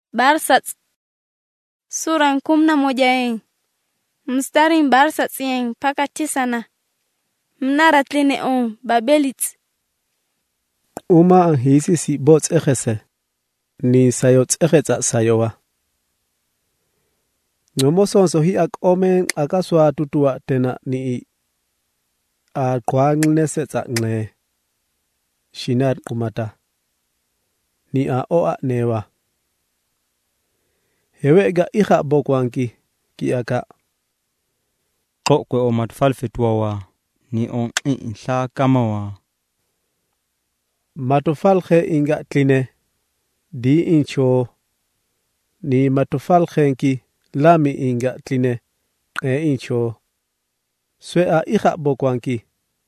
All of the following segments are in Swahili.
Barsats sura 11 mstari barsats mpaka 9 mnara tline on Babelit. Uma hisi si bots ekhese ni sayot ekhetsa sayowa. Ngomosonso hi ak omen akaswa tutua tena ni a kwangnesetsa ngne shinar umata ni a oa newa hewega ikha bokwanki kiaka kokwe o matfalfetwa ni on inhla kamawa matofalkhe inga tline di incho ni matofalkhenki lami inga tline incho swe a ikha bokwanki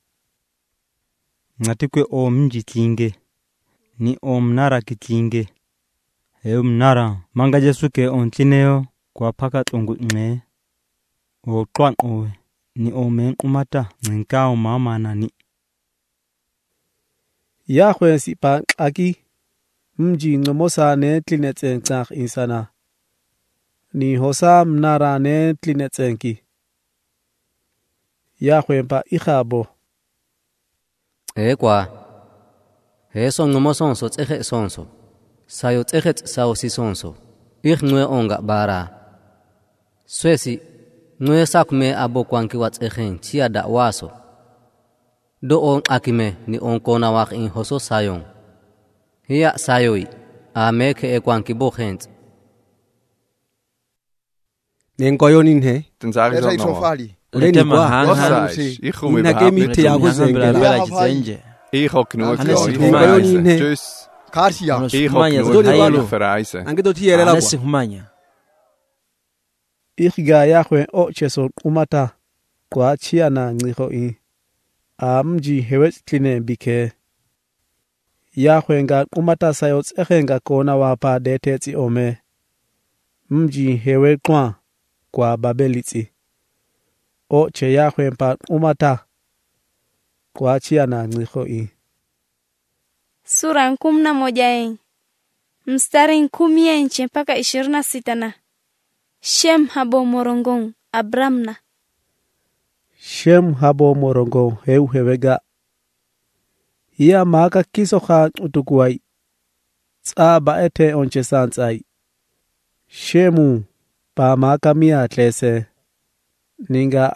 ngatikwe o mjitlinge ni o mnara kitlinge he mnara manga jesuke on tlineo kwa paka tongu nge o twan o ni o men umata nkao mama nani ya khwensi pa aki mji ngomosa ne tlinetsentsakh insana ni hosa mnara ne tlinetsenki ya khwempa ikhabo kwa heso ngomosonso tsekhe sonso sayo tsekhe sawo sisonso ikhnwe onga bara swesi nwe sakme abokwanki watsekhen chiada waso do on akime ni on kona wak in hoso sayon hiya sayoi ameke ekwanki bokhent nenkoyonin he Dann sage ich auch noch. uleni kwa Was ich komme überhaupt nicht ya drauf. kuzengela Ich habe genug Hannes, da. Ich ich reise. bin nicht- Tschüss. Karsia. Ich habe genug da. Ich verreise. angetothiyela anesi kwa humanya ikhga ya khwen o cheso umata kwa chiana ngikho I mji hewet tline bike ya khwenga umata sayot ekhenga kona wapa detetsi ome mji hewe kwa Babelitsi o che ya khwempa umata kwa chiana ngikho I Sura 11 mstari 10 mpaka 26 Shem habo morongon Abramna. Shem habo morongo hewega ya maka kiso kha utukuwai tsaba ete onche santsai Shemu pa maka mia tlese ninga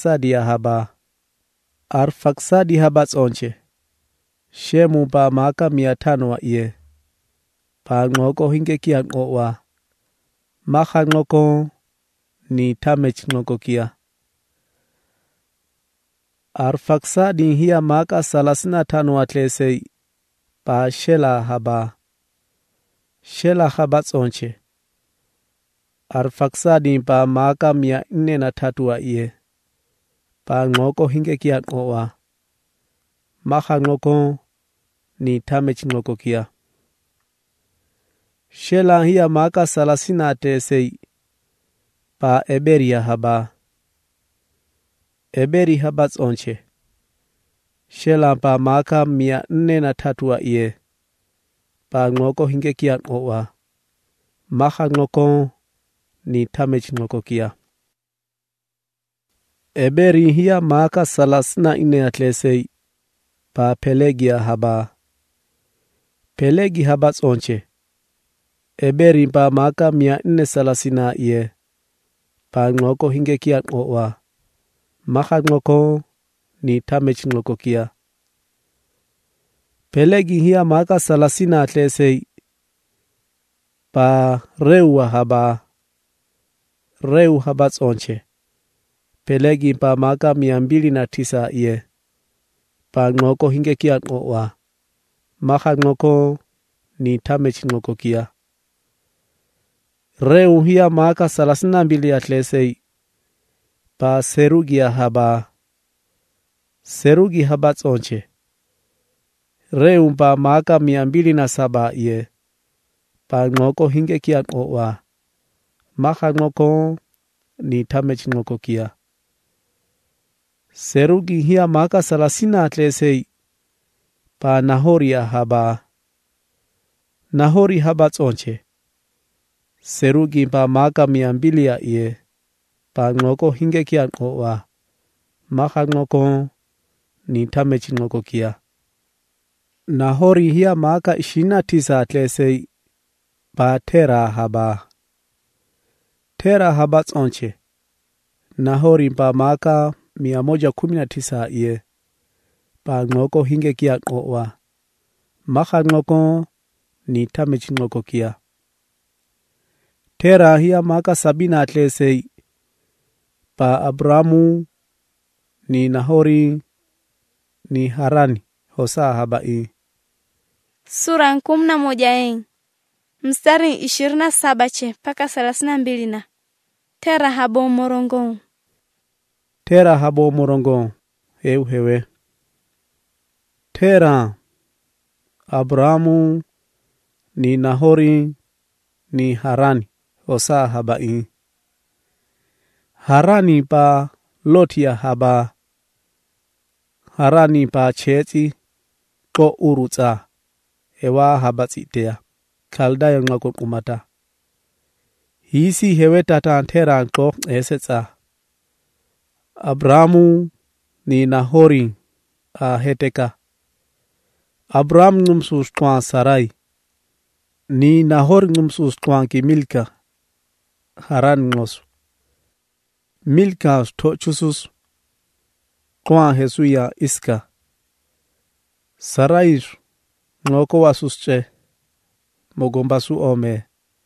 arfaksadi haba tsonche Shemu pa maka 500 wa iye pa ngoko hinge kia ngowa maka ngoko ni tamech ngoko kia Arfaksadi hiya maka 35 wa tlese pa Shela haba tsonche Arfaksadi pa maka 403 wa iye pa ngoko hinge kia ngowa maka ngoko ni tamech ngoko kia Shela hiya maka 39 pa Eberi haba tsonche Shela pa maka 403 wa iye pa ngoko hinge kia ngowa maka ngoko ni tamech ngoko kia Eberi hiya maka 34 atlese pa Pelegi haba tsonche Eberi pa maka 430 iye pa ngoko hinge kia ngowa maka ngoko ni tamech ngoko kia Pelegi hiya maka 30 atlese pa Reu haba tsonche Pelegi pa maka 209 iye pa ngoko hinge kia ngowa maka ngoko ni tamech ngoko kia Reu hiya maka 32 atlese pa Serugi haba tsonche Reu pa maka 207 iye pa ngoko hinge kia ngowa maka ngoko ni tamech ngoko kia Serugi hiya maka 30 atlese pa Nahori haba tsonche Serugi pa maka 200 ya iye. Pa ngoko hinge kia ngoa. Maka ngoko ni tamechi ngoko kia. Nahori hiya maka 29 atlesei. Pa Tera haba. Tera haba tsonche. Nahori pa maka 119 iye. Pa ngoko hinge kia ngoa. Maka ngoko ni tamechi ngoko kia. Tera hiya maka 70 atlesei. Pa Abramu ni Nahori ni Harani hosa habai. Sura 11 mstari 27 mpaka 32 na. Tera habo morongo. Tera habo morongo. Hewe. Tera Abramu ni Nahori ni Harani hosa habai. Harani pa Lotia haba. Harani pa Cheti ko urutsa. Ewa haba tsitea. Kaldayo ngakon umata. Hisi hewe tata Tera ko esetsa. Abramu ni Nahori a heteka. Abram ngumsus kwa Sarai. Ni Nahori ngumsus kwa ki Milka. Haran ngosu. Milka to chusus kwa Hesuya Iska. Sarai ngoko wasusche mogombasu ome.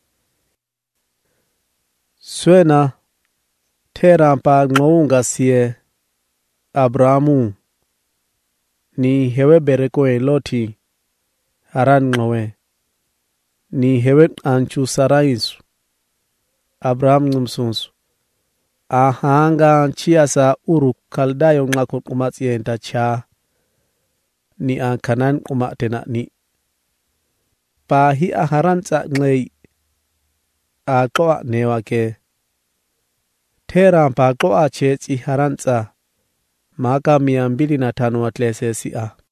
Swena Tera pa ngounga sie Abramu ni hewe berekoe Loti Haran ngowe. Ni hewe anchu Saraisu Abraham ngumsunsu. Ahanga chiasa uru kaldayo ngakon umatsienta cha. Ni Kanan umatena ni. Pa hi aharantsa ngei. Koa newake. Tera pa koa chetsi harantsa. Maka 205 atlese si